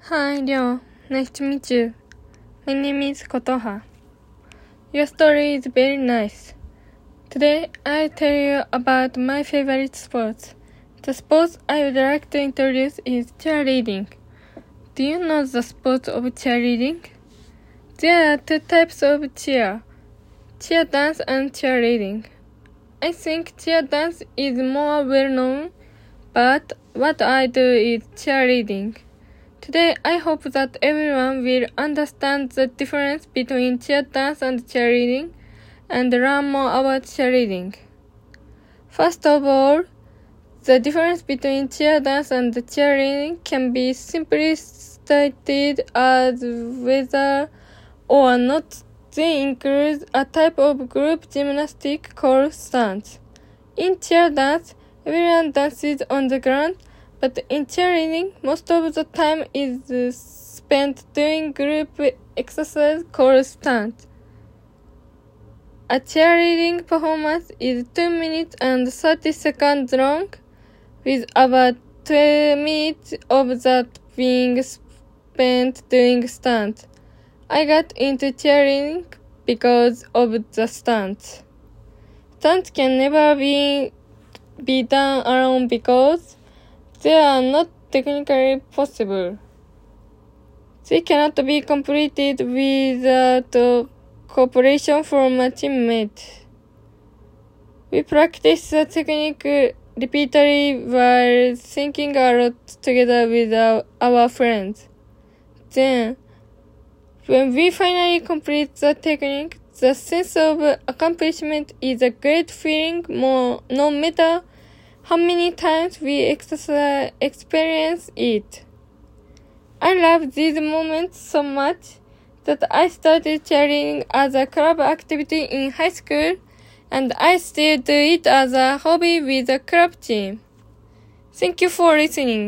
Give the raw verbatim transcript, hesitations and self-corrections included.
Hi, Ryo. Nice to meet you. My name is Kotoha. Your story is very nice. Today, I'll tell you about my favorite sports. The sport I would like to introduce is cheerleading. Do you know the sport of cheerleading? There are two types of cheer, cheer dance and cheerleading. I think cheer dance is more well known, but what I do is cheerleading. Today, I hope that everyone will understand the difference between cheer dance and cheerleading and learn more about cheerleading. First of all, the difference between cheer dance and cheerleading can be simply stated as whether or not they include a type of group gymnastic called stance. In cheer dance, everyone dances on the ground, but in cheerleading, most of the time is spent doing group exercise called stunt. A cheerleading performance is two minutes and thirty seconds long, with about two minutes of that being spent doing stunts. I got into cheerleading because of the stunts. Stunts can never be, be done alone because they are not technically possible. They cannot be completed without cooperation from a teammate. We practice the technique repeatedly while thinking a lot together with our, our friends. Then, when we finally complete the technique, the sense of accomplishment is a great feeling more, no matter how many times we exercise, experience it. I love these moments so much that I started cheerleading as a club activity in high school, and I still do it as a hobby with a club team. Thank you for listening.